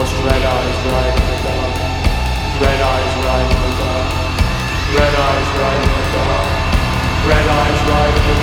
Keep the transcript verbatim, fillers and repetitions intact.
ghost, red eyes right in the dark. Red eyes right in the dark. Red eyes right in the dark. Red eyes right in the